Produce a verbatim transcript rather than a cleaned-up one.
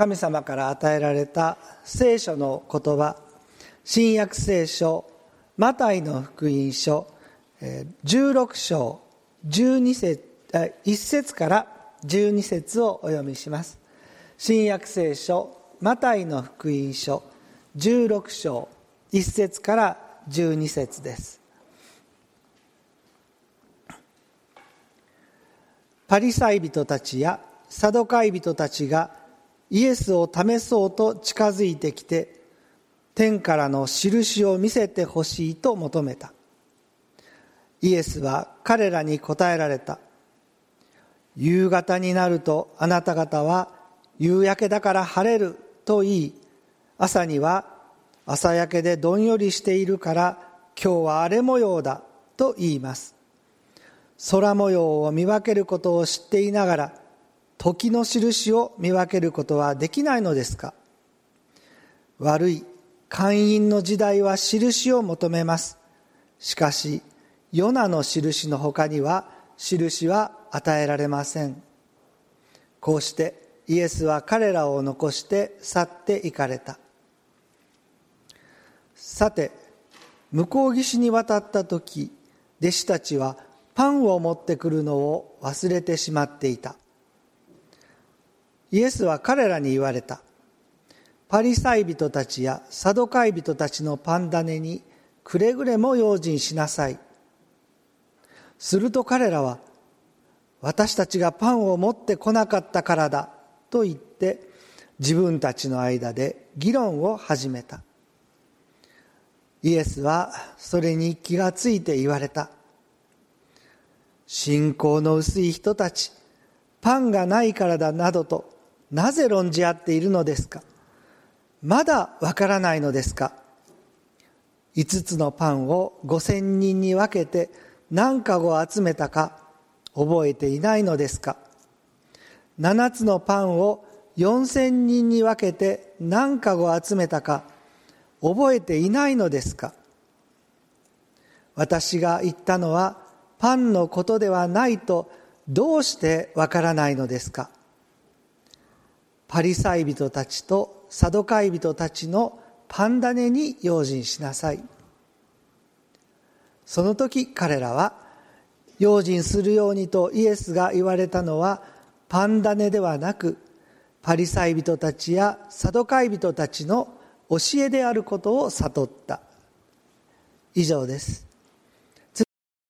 神様から与えられた聖書の言葉、新約聖書マタイの福音書じゅうろく章じゅうに節いっ節からじゅうに節をお読みします。新約聖書マタイの福音書じゅうろく章いっ節からじゅうに節です。パリサイ人たちやサドカイ人たちがイエスを試そうと近づいてきて、天からの印を見せてほしいと求めた。イエスは彼らに答えられた。夕方になるとあなた方は夕焼けだから晴れると言い、朝には朝焼けでどんよりしているから今日は荒れ模様だと言います。空模様を見分けることを知っていながら、時の印を見分けることはできないのですか。悪い姦淫の時代は印を求めます。しかしヨナの印の他には印は与えられません。こうしてイエスは彼らを残して去って行かれた。さて、向こう岸に渡った時、弟子たちはパンを持ってくるのを忘れてしまっていた。イエスは彼らに言われた。パリサイ人たちやサドカイ人たちのパン種にくれぐれも用心しなさい。すると彼らは、私たちがパンを持ってこなかったからだと言って自分たちの間で議論を始めた。イエスはそれに気がついて言われた。信仰の薄い人たち、パンがないからだなどとなぜ論じ合っているのですか。まだわからないのですか。五つのパンを五千人に分けて何かご集めたか覚えていないのですか。七つのパンを四千人に分けて何かご集めたか覚えていないのですか。私が言ったのはパンのことではないとどうしてわからないのですか。パリサイ人たちとサドカイ人たちのパン種に用心しなさい。その時彼らは、用心するようにとイエスが言われたのはパン種ではなく、パリサイ人たちやサドカイ人たちの教えであることを悟った。以上です。